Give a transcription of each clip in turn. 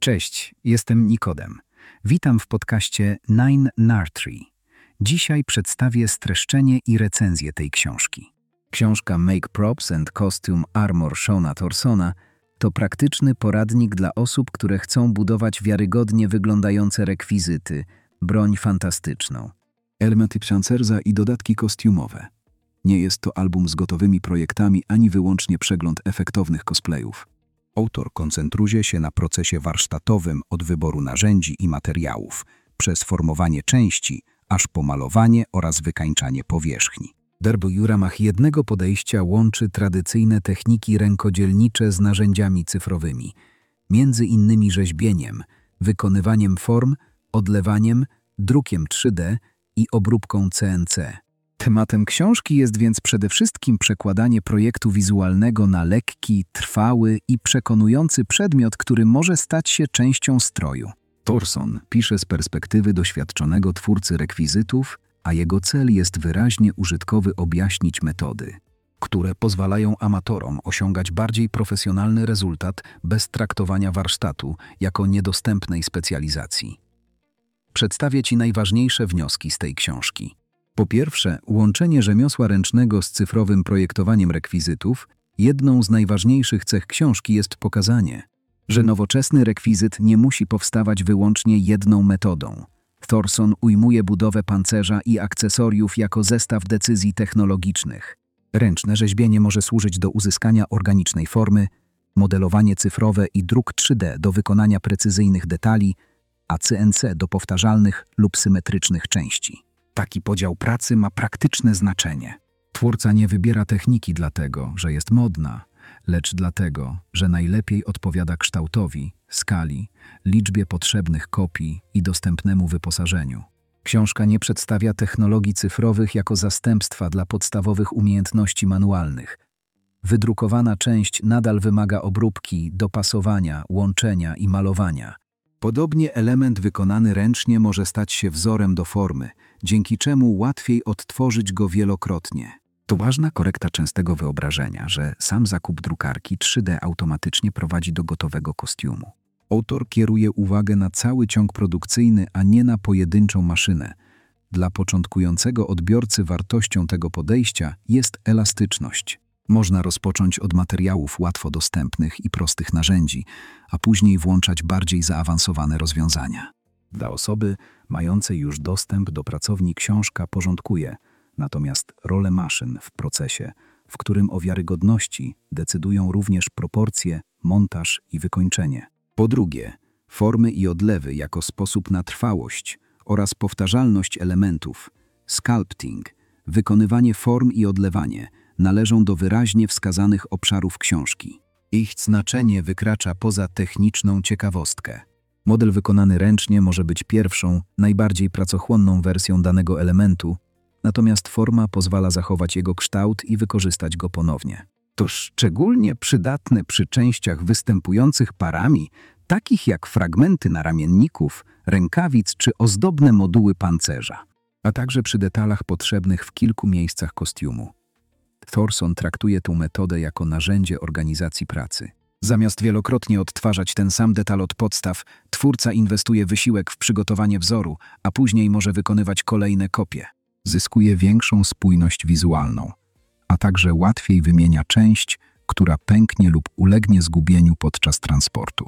Cześć, jestem Nikodem. Witam w podcaście Nine Nartree. Dzisiaj przedstawię streszczenie i recenzję tej książki. Książka Make Props and Costume Armor Shona Thorsona to praktyczny poradnik dla osób, które chcą budować wiarygodnie wyglądające rekwizyty, broń fantastyczną. Elementy pancerza i dodatki kostiumowe. Nie jest to album z gotowymi projektami ani wyłącznie przegląd efektownych cosplayów. Autor koncentruje się na procesie warsztatowym od wyboru narzędzi i materiałów, przez formowanie części, aż po malowanie oraz wykańczanie powierzchni. W ramach jednego podejścia łączy tradycyjne techniki rękodzielnicze z narzędziami cyfrowymi, między innymi rzeźbieniem, wykonywaniem form, odlewaniem, drukiem 3D i obróbką CNC. Tematem książki jest więc przede wszystkim przekładanie projektu wizualnego na lekki, trwały i przekonujący przedmiot, który może stać się częścią stroju. Thorson pisze z perspektywy doświadczonego twórcy rekwizytów, a jego cel jest wyraźnie użytkowy objaśnić metody, które pozwalają amatorom osiągać bardziej profesjonalny rezultat bez traktowania warsztatu jako niedostępnej specjalizacji. Przedstawię Ci najważniejsze wnioski z tej książki. Po pierwsze, łączenie rzemiosła ręcznego z cyfrowym projektowaniem rekwizytów. Jedną z najważniejszych cech książki jest pokazanie, że nowoczesny rekwizyt nie musi powstawać wyłącznie jedną metodą. Thorson ujmuje budowę pancerza i akcesoriów jako zestaw decyzji technologicznych. Ręczne rzeźbienie może służyć do uzyskania organicznej formy, modelowanie cyfrowe i druk 3D do wykonania precyzyjnych detali, a CNC do powtarzalnych lub symetrycznych części. Taki podział pracy ma praktyczne znaczenie. Twórca nie wybiera techniki dlatego, że jest modna, lecz dlatego, że najlepiej odpowiada kształtowi, skali, liczbie potrzebnych kopii i dostępnemu wyposażeniu. Książka nie przedstawia technologii cyfrowych jako zastępstwa dla podstawowych umiejętności manualnych. Wydrukowana część nadal wymaga obróbki, dopasowania, łączenia i malowania. Podobnie element wykonany ręcznie może stać się wzorem do formy, dzięki czemu łatwiej odtworzyć go wielokrotnie. To ważna korekta częstego wyobrażenia, że sam zakup drukarki 3D automatycznie prowadzi do gotowego kostiumu. Autor kieruje uwagę na cały ciąg produkcyjny, a nie na pojedynczą maszynę. Dla początkującego odbiorcy wartością tego podejścia jest elastyczność. Można rozpocząć od materiałów łatwo dostępnych i prostych narzędzi, a później włączać bardziej zaawansowane rozwiązania. Dla osoby mającej już dostęp do pracowni książka porządkuje natomiast rolę maszyn w procesie, w którym o wiarygodności decydują również proporcje, montaż i wykończenie. Po drugie, formy i odlewy jako sposób na trwałość oraz powtarzalność elementów, sculpting, wykonywanie form i odlewanie należą do wyraźnie wskazanych obszarów książki. Ich znaczenie wykracza poza techniczną ciekawostkę. Model wykonany ręcznie może być pierwszą, najbardziej pracochłonną wersją danego elementu, natomiast forma pozwala zachować jego kształt i wykorzystać go ponownie. To szczególnie przydatne przy częściach występujących parami, takich jak fragmenty naramienników, rękawic czy ozdobne moduły pancerza, a także przy detalach potrzebnych w kilku miejscach kostiumu. Thorson traktuje tę metodę jako narzędzie organizacji pracy. Zamiast wielokrotnie odtwarzać ten sam detal od podstaw, twórca inwestuje wysiłek w przygotowanie wzoru, a później może wykonywać kolejne kopie. Zyskuje większą spójność wizualną, a także łatwiej wymienia część, która pęknie lub ulegnie zgubieniu podczas transportu.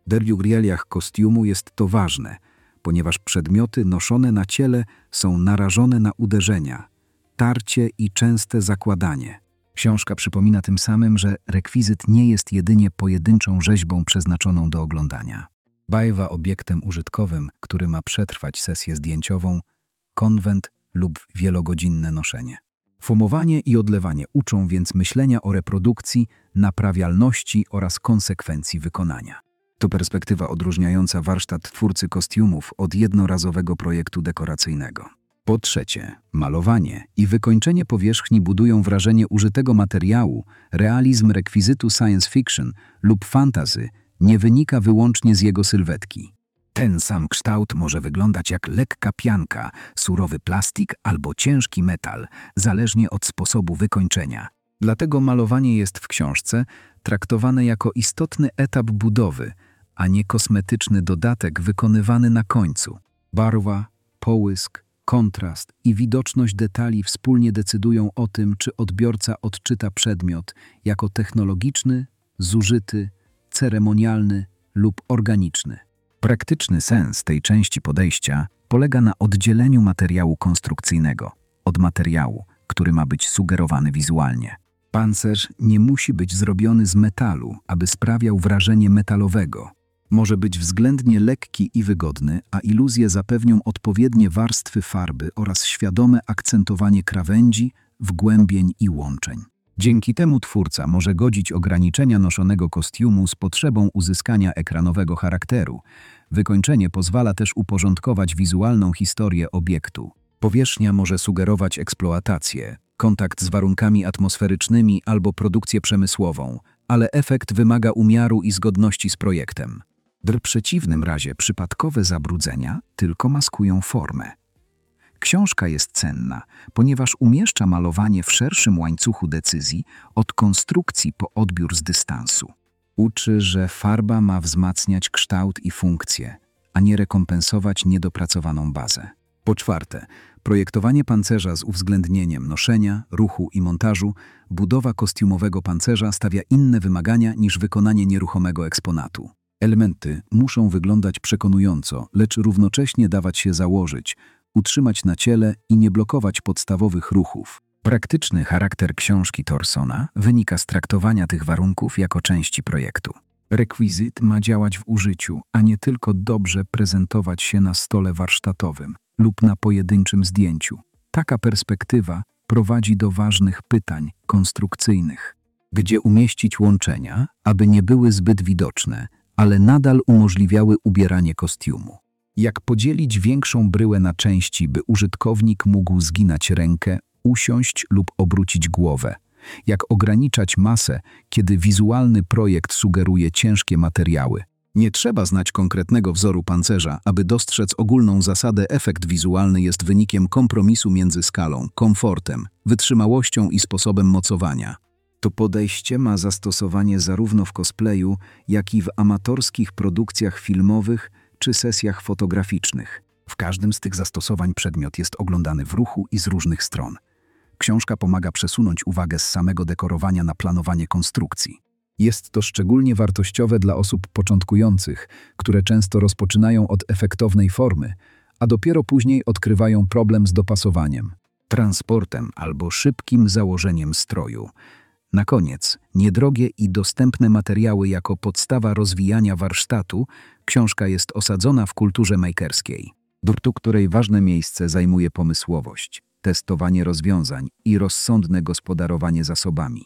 W realiach kostiumu jest to ważne, ponieważ przedmioty noszone na ciele są narażone na uderzenia, tarcie i częste zakładanie. Książka przypomina tym samym, że rekwizyt nie jest jedynie pojedynczą rzeźbą przeznaczoną do oglądania. Bywa obiektem użytkowym, który ma przetrwać sesję zdjęciową, konwent lub wielogodzinne noszenie. Fomowanie i odlewanie uczą więc myślenia o reprodukcji, naprawialności oraz konsekwencji wykonania. To perspektywa odróżniająca warsztat twórcy kostiumów od jednorazowego projektu dekoracyjnego. Po trzecie, malowanie i wykończenie powierzchni budują wrażenie użytego materiału. Realizm rekwizytu science fiction lub fantasy nie wynika wyłącznie z jego sylwetki. Ten sam kształt może wyglądać jak lekka pianka, surowy plastik albo ciężki metal, zależnie od sposobu wykończenia. Dlatego malowanie jest w książce traktowane jako istotny etap budowy, a nie kosmetyczny dodatek wykonywany na końcu. Barwa, połysk, kontrast i widoczność detali wspólnie decydują o tym, czy odbiorca odczyta przedmiot jako technologiczny, zużyty, ceremonialny lub organiczny. Praktyczny sens tej części podejścia polega na oddzieleniu materiału konstrukcyjnego od materiału, który ma być sugerowany wizualnie. Pancerz nie musi być zrobiony z metalu, aby sprawiał wrażenie metalowego. Może być względnie lekki i wygodny, a iluzje zapewnią odpowiednie warstwy farby oraz świadome akcentowanie krawędzi, wgłębień i łączeń. Dzięki temu twórca może godzić ograniczenia noszonego kostiumu z potrzebą uzyskania ekranowego charakteru. Wykończenie pozwala też uporządkować wizualną historię obiektu. Powierzchnia może sugerować eksploatację, kontakt z warunkami atmosferycznymi albo produkcję przemysłową, ale efekt wymaga umiaru i zgodności z projektem. W przeciwnym razie przypadkowe zabrudzenia tylko maskują formę. Książka jest cenna, ponieważ umieszcza malowanie w szerszym łańcuchu decyzji od konstrukcji po odbiór z dystansu. Uczy, że farba ma wzmacniać kształt i funkcję, a nie rekompensować niedopracowaną bazę. Po czwarte, projektowanie pancerza z uwzględnieniem noszenia, ruchu i montażu, budowa kostiumowego pancerza stawia inne wymagania niż wykonanie nieruchomego eksponatu. Elementy muszą wyglądać przekonująco, lecz równocześnie dawać się założyć, utrzymać na ciele i nie blokować podstawowych ruchów. Praktyczny charakter książki Thorsona wynika z traktowania tych warunków jako części projektu. Rekwizyt ma działać w użyciu, a nie tylko dobrze prezentować się na stole warsztatowym lub na pojedynczym zdjęciu. Taka perspektywa prowadzi do ważnych pytań konstrukcyjnych. Gdzie umieścić łączenia, aby nie były zbyt widoczne, ale nadal umożliwiały ubieranie kostiumu? Jak podzielić większą bryłę na części, by użytkownik mógł zginać rękę, usiąść lub obrócić głowę? Jak ograniczać masę, kiedy wizualny projekt sugeruje ciężkie materiały? Nie trzeba znać konkretnego wzoru pancerza, aby dostrzec ogólną zasadę. Efekt wizualny jest wynikiem kompromisu między skalą, komfortem, wytrzymałością i sposobem mocowania. To podejście ma zastosowanie zarówno w cosplayu, jak i w amatorskich produkcjach filmowych czy sesjach fotograficznych. W każdym z tych zastosowań przedmiot jest oglądany w ruchu i z różnych stron. Książka pomaga przesunąć uwagę z samego dekorowania na planowanie konstrukcji. Jest to szczególnie wartościowe dla osób początkujących, które często rozpoczynają od efektownej formy, a dopiero później odkrywają problem z dopasowaniem, transportem albo szybkim założeniem stroju. Na koniec, niedrogie i dostępne materiały jako podstawa rozwijania warsztatu, książka jest osadzona w kulturze makerskiej, do której ważne miejsce zajmuje pomysłowość, testowanie rozwiązań i rozsądne gospodarowanie zasobami.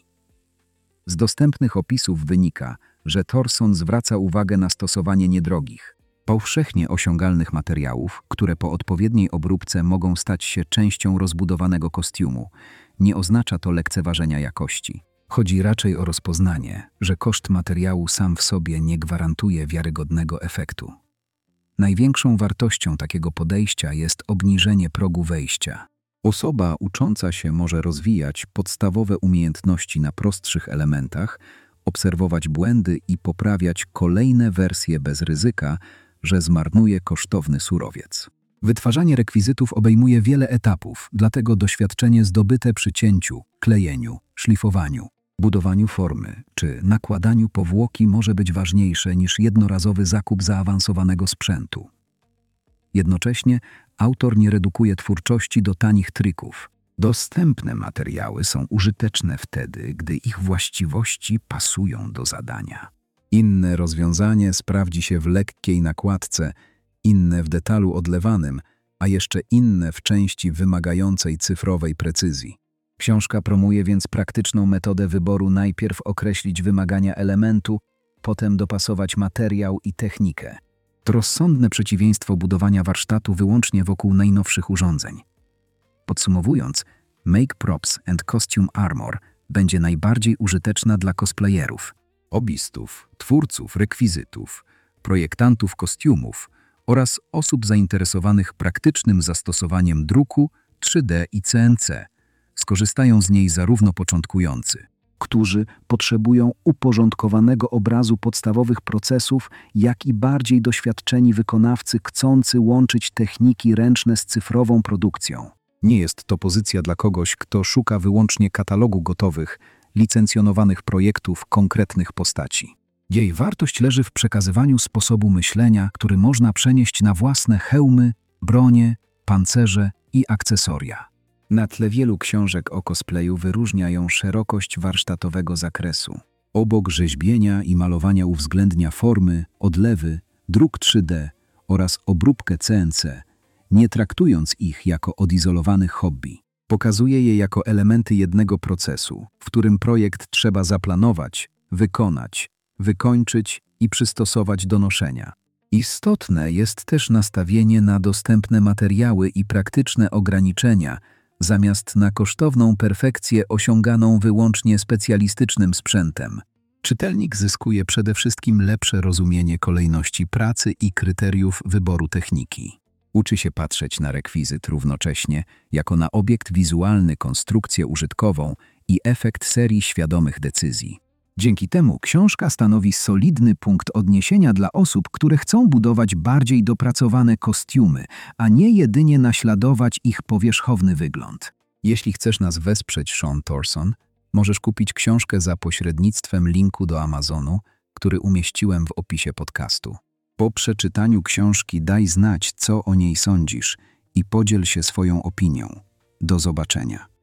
Z dostępnych opisów wynika, że Thorson zwraca uwagę na stosowanie niedrogich, powszechnie osiągalnych materiałów, które po odpowiedniej obróbce mogą stać się częścią rozbudowanego kostiumu. Nie oznacza to lekceważenia jakości. Chodzi raczej o rozpoznanie, że koszt materiału sam w sobie nie gwarantuje wiarygodnego efektu. Największą wartością takiego podejścia jest obniżenie progu wejścia. Osoba ucząca się może rozwijać podstawowe umiejętności na prostszych elementach, obserwować błędy i poprawiać kolejne wersje bez ryzyka, że zmarnuje kosztowny surowiec. Wytwarzanie rekwizytów obejmuje wiele etapów, dlatego doświadczenie zdobyte przy cięciu, klejeniu, szlifowaniu, budowaniu formy czy nakładaniu powłoki może być ważniejsze niż jednorazowy zakup zaawansowanego sprzętu. Jednocześnie autor nie redukuje twórczości do tanich trików. Dostępne materiały są użyteczne wtedy, gdy ich właściwości pasują do zadania. Inne rozwiązanie sprawdzi się w lekkiej nakładce, inne w detalu odlewanym, a jeszcze inne w części wymagającej cyfrowej precyzji. Książka promuje więc praktyczną metodę wyboru: najpierw określić wymagania elementu, potem dopasować materiał i technikę. To rozsądne przeciwieństwo budowania warsztatu wyłącznie wokół najnowszych urządzeń. Podsumowując, Make Props and Costume Armor będzie najbardziej użyteczna dla cosplayerów, hobbystów, twórców rekwizytów, projektantów kostiumów oraz osób zainteresowanych praktycznym zastosowaniem druku, 3D i CNC. Skorzystają z niej zarówno początkujący, którzy potrzebują uporządkowanego obrazu podstawowych procesów, jak i bardziej doświadczeni wykonawcy chcący łączyć techniki ręczne z cyfrową produkcją. Nie jest to pozycja dla kogoś, kto szuka wyłącznie katalogu gotowych, licencjonowanych projektów konkretnych postaci. Jej wartość leży w przekazywaniu sposobu myślenia, który można przenieść na własne hełmy, bronie, pancerze i akcesoria. Na tle wielu książek o cosplayu wyróżnia ją szerokość warsztatowego zakresu. Obok rzeźbienia i malowania uwzględnia formy, odlewy, druk 3D oraz obróbkę CNC, nie traktując ich jako odizolowanych hobby. Pokazuje je jako elementy jednego procesu, w którym projekt trzeba zaplanować, wykonać, wykończyć i przystosować do noszenia. Istotne jest też nastawienie na dostępne materiały i praktyczne ograniczenia, zamiast na kosztowną perfekcję osiąganą wyłącznie specjalistycznym sprzętem. Czytelnik zyskuje przede wszystkim lepsze rozumienie kolejności pracy i kryteriów wyboru techniki. Uczy się patrzeć na rekwizyt równocześnie jako na obiekt wizualny, konstrukcję użytkową i efekt serii świadomych decyzji. Dzięki temu książka stanowi solidny punkt odniesienia dla osób, które chcą budować bardziej dopracowane kostiumy, a nie jedynie naśladować ich powierzchowny wygląd. Jeśli chcesz nas wesprzeć, Sean Thorson, możesz kupić książkę za pośrednictwem linku do Amazonu, który umieściłem w opisie podcastu. Po przeczytaniu książki daj znać, co o niej sądzisz i podziel się swoją opinią. Do zobaczenia.